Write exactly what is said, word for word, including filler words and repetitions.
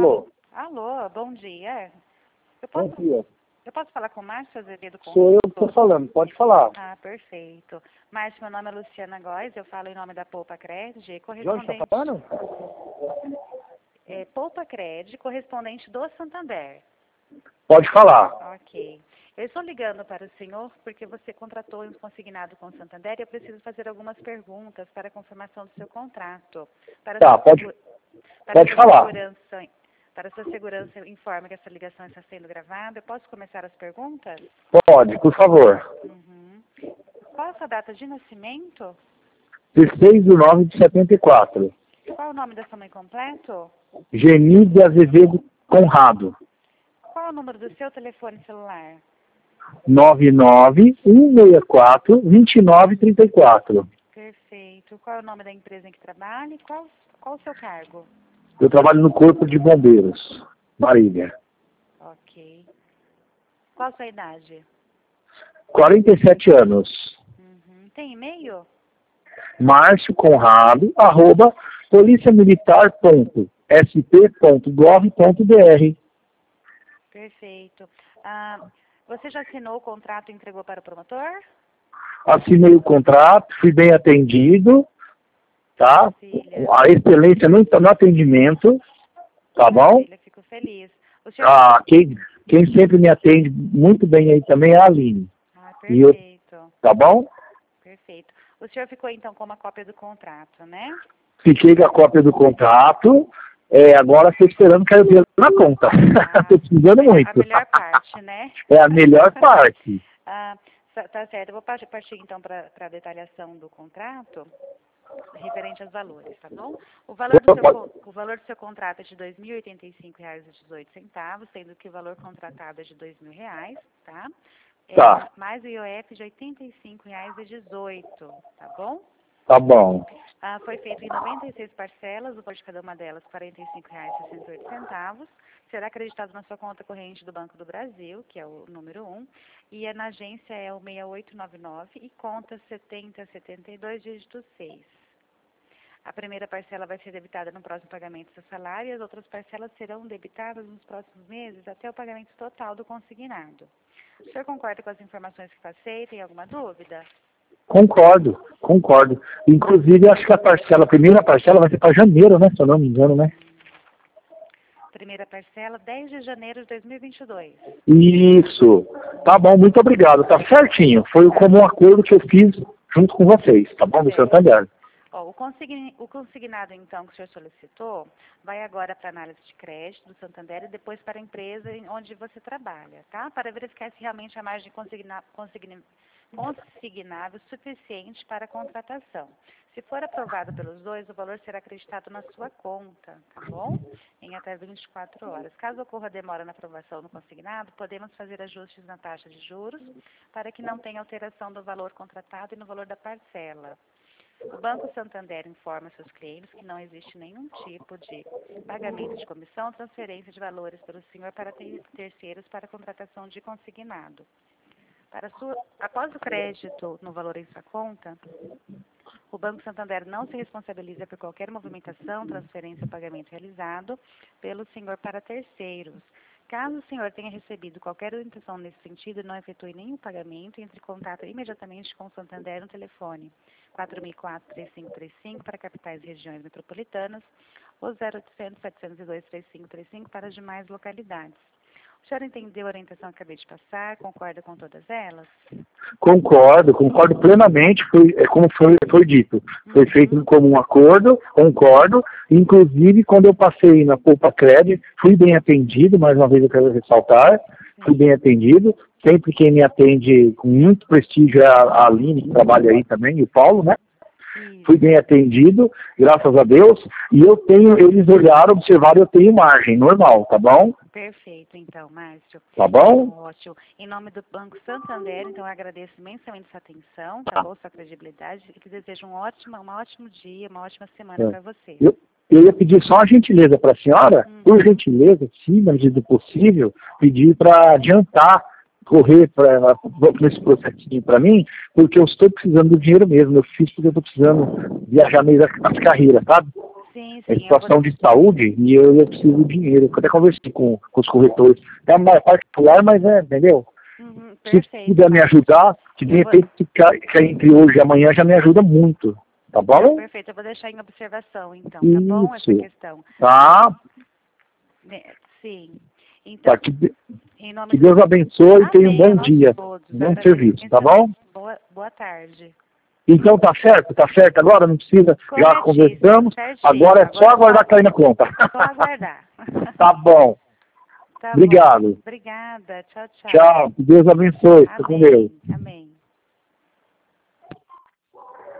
Alô? Alô, bom dia. Eu Bom posso, dia. eu posso falar com o Márcio Azevedo? Sou eu que estou falando, pode falar. Ah, perfeito. Márcio, meu nome é Luciana Góes, eu falo em nome da Poupa Cred, De onde está correspondente... falando? É, Poupa Cred, correspondente do Santander. Pode falar. Ok. Eu estou ligando para o senhor porque você contratou um consignado com o Santander e eu preciso fazer algumas perguntas para a confirmação do seu contrato. Para Tá, sua pode, segu- para pode sua falar. segurança, para sua segurança, eu informo que essa ligação está sendo gravada. Eu posso começar as perguntas? Pode, por favor. Uhum. Qual a sua data de nascimento? dezesseis de nove de setenta e quatro. Qual o nome da sua mãe completo? Geni de Azevedo Conrado. Qual o número do seu telefone celular? nove nove um seis quatro dois nove três quatro. Perfeito. Qual é o nome da empresa em que trabalha e qual, qual o seu cargo? Eu trabalho no Corpo de Bombeiros, Marília. Ok. Qual a sua idade? quarenta e sete anos. Uhum. Tem e-mail? Márcio Conrado, arroba policiamilitar ponto s p ponto gov ponto b r. Perfeito. Ah, você já assinou o contrato e entregou para o promotor? Assinei o contrato, fui bem atendido, tá? Maravilha. A excelência no, no atendimento, tá bom? Maravilha, fico feliz. O senhor... Ah, quem, quem sempre me atende muito bem aí também é a Aline. Ah, E eu, perfeito. tá bom? Perfeito. O senhor ficou então com uma cópia do contrato, né? Fiquei com a cópia do contrato, é, agora estou esperando que eu veja na conta. Ah, Estou precisando a melhor, muito. a melhor parte, né? É a melhor parte. Ah, tá tá certo. Eu vou partir partir, então para a detalhação do contrato referente aos valores, tá bom? O valor do seu, con- o valor do seu contrato é de dois mil e oitenta e cinco reais e dezoito centavos, sendo que o valor contratado é de dois mil reais, tá? É, Tá, mais o I O F de oitenta e cinco reais e dezoito, tá bom? tá bom. Ah, foi feito em noventa e seis parcelas, o valor de cada uma delas quarenta e cinco reais e sessenta e oito centavos. Será acreditado na sua conta corrente do Banco do Brasil, que é o número um, e a na agência é o seis oito nove nove e conta setenta setenta e dois, dígito seis. A primeira parcela vai ser debitada no próximo pagamento do seu salário e as outras parcelas serão debitadas nos próximos meses até o pagamento total do consignado. O senhor concorda com as informações que passei? Tem alguma dúvida? Concordo, concordo. Inclusive, acho que a parcela, a primeira parcela vai ser para janeiro, né? Se eu não me engano, né? Primeira parcela, dez de janeiro de dois mil e vinte e dois. Isso. Tá bom, muito obrigado. Tá certinho. Foi como um acordo que eu fiz junto com vocês, tá bom? Do Certo. Santander. Ó, o, consign, o consignado, então, que o senhor solicitou, vai agora para a análise de crédito do Santander e depois para a empresa em onde você trabalha, tá? Para verificar se realmente a margem consigna, consigna, consignável suficiente para a contratação. Se for aprovado pelos dois, o valor será acreditado na sua conta, tá bom? Em até vinte e quatro horas. Caso ocorra demora na aprovação do consignado, podemos fazer ajustes na taxa de juros para que não tenha alteração do valor contratado e no valor da parcela. O Banco Santander informa seus clientes que não existe nenhum tipo de pagamento de comissão ou transferência de valores pelo senhor para ter- terceiros para contratação de consignado. Para sua, após o crédito no valor em sua conta, o Banco Santander não se responsabiliza por qualquer movimentação, transferência ou pagamento realizado pelo senhor para terceiros. Caso o senhor tenha recebido qualquer orientação nesse sentido e não efetue nenhum pagamento, entre em contato imediatamente com o Santander no telefone quatro mil e quatro, três cinco três cinco para capitais e regiões metropolitanas ou zero oitocentos, setecentos e dois, três cinco três cinco para as demais localidades. O senhor entendeu a orientação que acabei de passar? Concorda com todas elas? Concordo, concordo plenamente, foi, é como foi, foi dito. Foi feito como um acordo, concordo. Inclusive, quando eu passei na Poupa Cred, fui bem atendido, mais uma vez eu quero ressaltar, fui bem atendido. Sempre quem me atende com muito prestígio é a, a Aline, que trabalha aí também, e o Paulo, né? Fui bem atendido, graças a Deus, e eu tenho, eles olharam, observaram, eu tenho margem, normal, tá bom? Perfeito, então, Márcio. Tá bom? Ótimo. Em nome do Banco Santander, então, eu agradeço imensamente sua atenção, tá bom? Sua credibilidade, e que desejo um ótimo, um ótimo dia, uma ótima semana É. para você. Eu, eu ia pedir só uma gentileza para a senhora, Hum. por gentileza, sim, na medida do possível, pedir para adiantar, correr pra, nesse processinho para mim, porque eu estou precisando do dinheiro mesmo. Eu fiz porque eu estou precisando viajar meio das, das carreiras, sabe? Sim, É sim. situação Eu vou... de saúde e eu, eu preciso de dinheiro. Eu até conversei com, com os corretores. É uma particular, mas é, entendeu? Uhum, Se perfeito, puder me Marcos. ajudar, que de Eu vou... repente ficar que entre hoje e amanhã já me ajuda muito. Tá Não, bom? perfeito. Eu vou deixar em observação, então, tá bom? Essa Isso. questão. Tá? Né, sim. Tá. Então, Que, de- em nome que do... Deus abençoe e tenha um Amém, a bom nós dia. todos. Um bom Agradeço serviço, tá bom? imensamente. Boa, boa tarde. Então tá certo, tá certo. Agora não precisa, já Corretíssimo, conversamos. Agora certinho. é só Agora aguardar só, cair na conta. só aguardar. Tá bom. Tá bom. Obrigado. Obrigada. Tchau, tchau. Tchau. Que Deus abençoe. Fica com Deus. Amém. Amém.